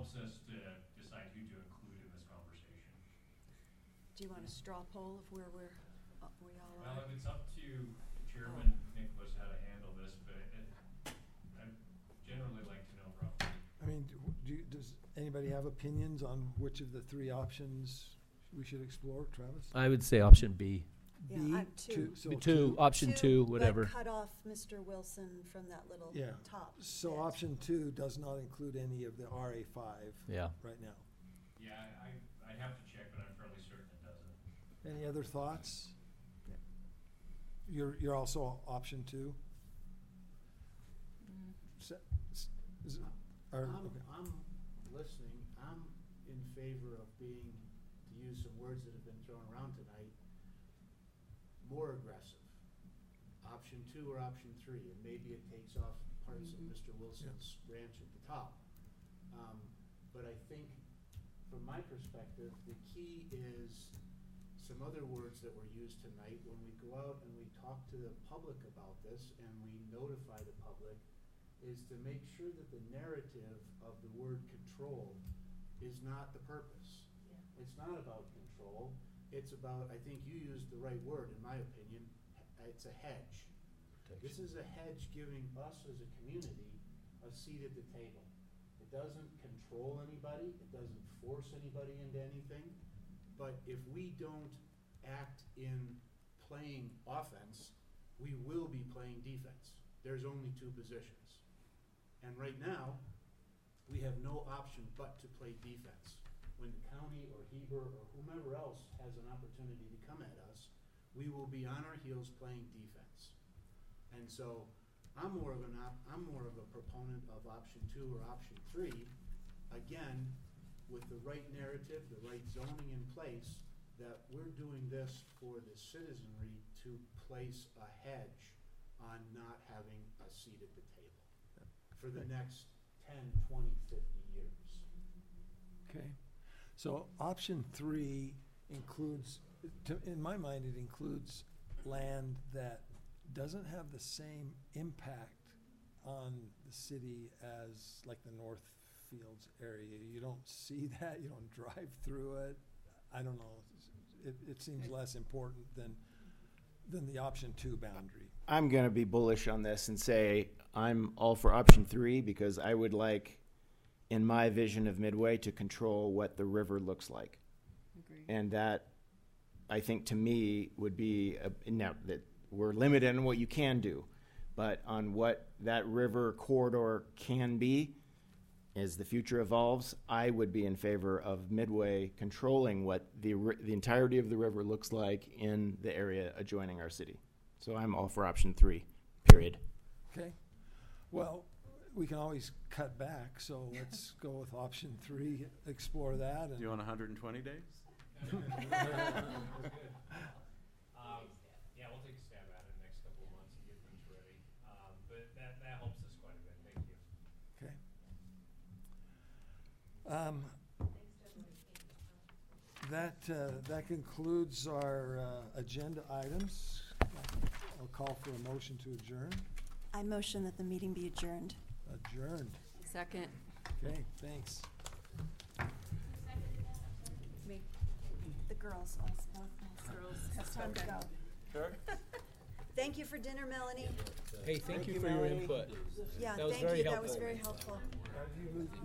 helps us to decide who to include in this conversation. Do you want a straw poll of where we all Well, are? if it's up to Chairman Nicholas how to handle this, but I'd generally like to know roughly. I mean, does anybody have opinions on which of the three options we should explore, Travis? I would say option B. Yeah, B, I'm two. so Option two, whatever. But cut off Mr. Wilson from that little Yeah. top. So bit. option 2 does not include any of the RA5 Yeah. right now. Yeah, I'd have to check, but I'm fairly certain it doesn't. Any other thoughts? You're also option 2? I'm listening. I'm in favor of being, to use some words that have been thrown around tonight, more aggressive. Option 2 or option 3, and maybe it takes off parts of Mr. Wilson's ranch at the top. But I think, from my perspective, the key is some other words that were used tonight. When we go out and we talk to the public about this and we notify the public, is to make sure that the narrative of the word control is not the purpose. Yeah. It's not about control. It's about, I think you used the right word, in my opinion, it's a hedge. Protection. This is a hedge giving us as a community a seat at the table. It doesn't control anybody. It doesn't force anybody into anything. But if we don't act in playing offense, we will be playing defense. There's only two positions. And right now, we have no option but to play defense. When the county or Heber or whomever else has an opportunity to come at us, we will be on our heels playing defense. And so I'm more of a proponent of option 2 or option 3, again, with the right narrative, the right zoning in place, that we're doing this for the citizenry to place a hedge on not having a seat at the table for the next 10, 20, 50 years. Okay. So option 3 includes, in my mind, it includes land that doesn't have the same impact on the city as like the Northfields area. You don't see that, you don't drive through it. I don't know. It seems less important than the option 2 boundary. I'm going to be bullish on this and say I'm all for option 3 because I would like, in my vision of Midway, to control what the river looks like. Agreed. And that, I think, to me, would be, now that we're limited on what you can do, but on what that river corridor can be, as the future evolves, I would be in favor of Midway controlling what the entirety of the river looks like in the area adjoining our city. So I'm all for option 3, period. Okay. Well, we can always cut back, so let's go with option 3, explore that. And Do you want 120 days? Yeah, we'll take a stab at it in the next couple of months and get things ready. But that helps us quite a bit. Thank you. Okay. That concludes our agenda items. I'll call for a motion to adjourn. I motion that the meeting be adjourned. Adjourned. Second. Okay, thanks. Me. The girls. Girls. It's time to go. Sure. Thank you for dinner, Melanie. Hey, thank you for your input. Yeah, That was thank very you. That was helpful. very helpful.